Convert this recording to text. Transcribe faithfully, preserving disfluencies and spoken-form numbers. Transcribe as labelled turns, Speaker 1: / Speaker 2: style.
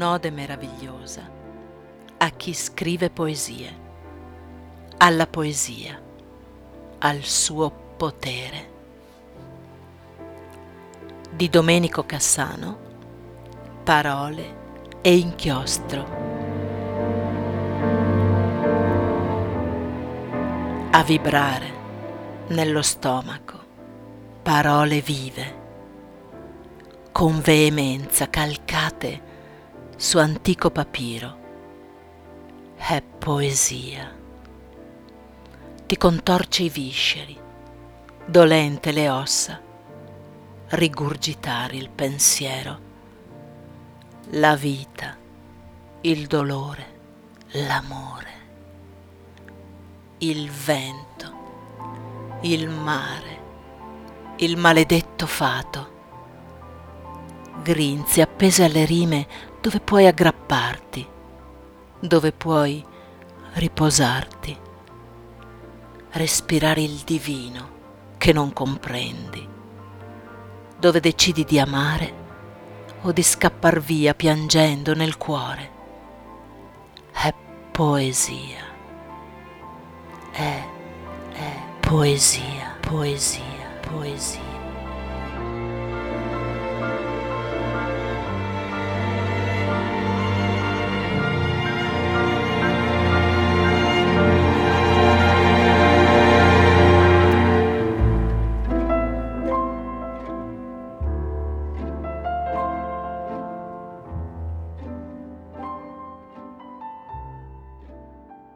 Speaker 1: un'ode meravigliosa a chi scrive poesie, alla poesia, al suo potere. Di Domenico Cassano, Parole e inchiostro. A vibrare nello stomaco parole vive, con veemenza calcate su antico papiro. È poesia. Ti contorce i visceri, dolente le ossa, rigurgitare il pensiero, la vita, il dolore, l'amore, il vento, il mare, il maledetto fato, grinze appese alle rime dove puoi aggrapparti, dove puoi riposarti, respirare il divino che non comprendi, dove decidi di amare o di scappar via piangendo nel cuore. È poesia, è, è poesia, poesia, poesia.